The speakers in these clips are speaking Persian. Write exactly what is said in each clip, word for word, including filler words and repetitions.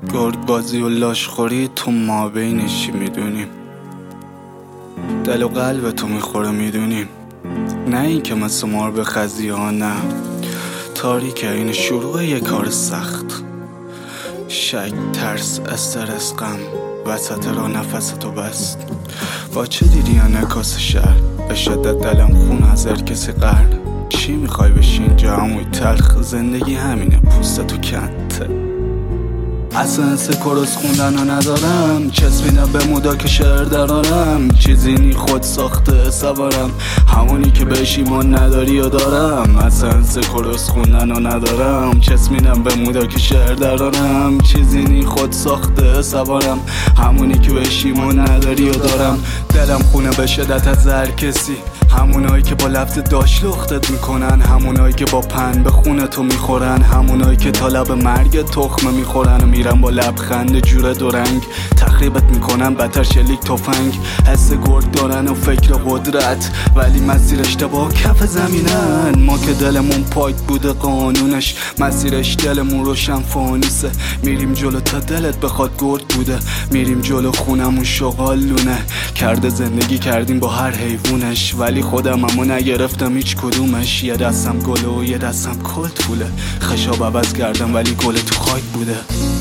گرگ بازی و لاشخوری تو ما بینشی میدونیم، دل و قلب تو میخوره میدونیم، نه این که مثل مار بخزی ها، نه تاریکه این شروع یه کار سخت، شک، ترس، استرس، غم وسط را نفس تو بست. با چه دیدی یا نکاس شهر به شدت دلم خون از هر کسی قهر. چی میخوای بشی اینجا هموی تلخ، زندگی همینه پوستتو کنته. اصلا حس کرس خوندن رو ندارم، چسبیدم به مودا که شعر درارم، چیزی نی خود ساخته سوارم، همونی که بهش ایمان نداری و دارم. اصلا حس کرس خوندن رو ندارم، چسبیدم به مودا که شعر درارم، چیزی نی خود ساخته سوارم، همونی که بهش ایمان نداری و دارم. دلم خونه به شدت از هر کسی، همونایی که با لفظ داش لختت میکنن، همونایی که با پن به خونه تو میخورن، همونایی که تا لب مرگ تخمه میخورن و میرن با لبخند جور دورنگ تخریبت میکنن بدتر شلیک تفنگ. حس گرگ دارن و فکر قدرت، ولی مسیر اشتباه کف زمینن. ما که دلمون پاک بوده قانونش، مسیرش دلمون روشن فانوسه. میریم جلو تا دلت بخواد گرگ بوده، میریم جلو خونمون شغالونه. کرده زندگی کردیم با هر حیوونش، ولی خودم همو نگرفتم هیچ کدومش. یه دستم گله و یه دستم کلت فوله، خشاب عوض کردم ولی گل تو خاک بوده.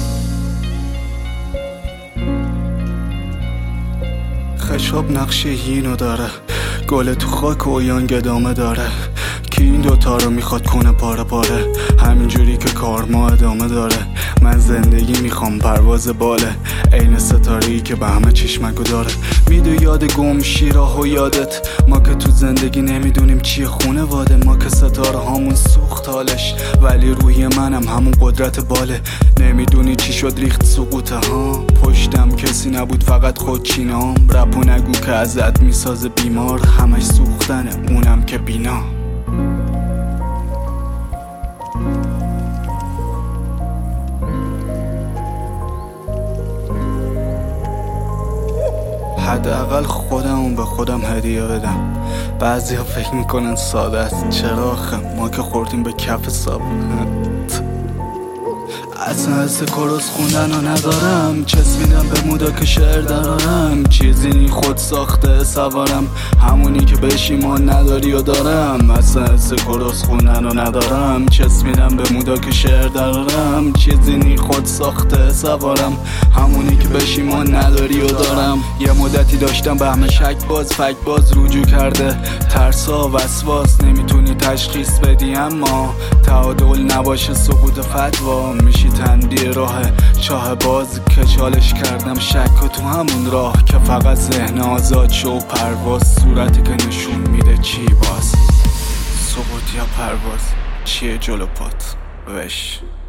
خشاب نقشه اینو داره، گل تو خاک و یانگ ادامه داره، که این دوتا رو میخواد کنه پاره پاره، همینجوری که کار ما ادامه داره. من زندگی میخوام پرواز باله، عین ستاره‌ای که به همه چشمکو داره. میدو یاد گم شیراه و یادت، ما که تو زندگی نمیدونیم چیه خونه واده. ما که ستاره هامون سوخت حالش، ولی روحی منم همون قدرت باله. نمیدونی چی شد ریخت سقوطه ها، پشتم کسی نبود فقط خودچینام. رپو نگو که ازت میسازه بیمار، همش سوختنه اونم که بینا. حداقل خودمون به خودم هدیه بدم. بعضیا فکر میکنن ساده است، چرا آخه ما که خوردیم به کف صابونت. اصلا حس کرس خوندن رو ندارم، چسبیدم به مودا که شعر درارم، چیزی نی خود ساخته سوارم، همونی که بهش ایمان نداری و دارم. اصلا حس کرس خوندن رو ندارم، چسبیدم به مودا که شعر درارم، چیزی نی خود ساخته سوارم، همونی که بهش ایمان نداری و دارم. یه مدتی داشتم به همه شک باز فک باز رجوع کرده، ترسا وسواس نمیتونی تشخیص بدی، اما تعادل نباشه سقوط فتوا میشی تندی راه چاه باز. که چالش کردم شک و تو همون راه که فقط ذهن آزاد شو و پرواز، صورتی که نشون میده چی باز، سقوط یا پرواز چیه جلو پات وش.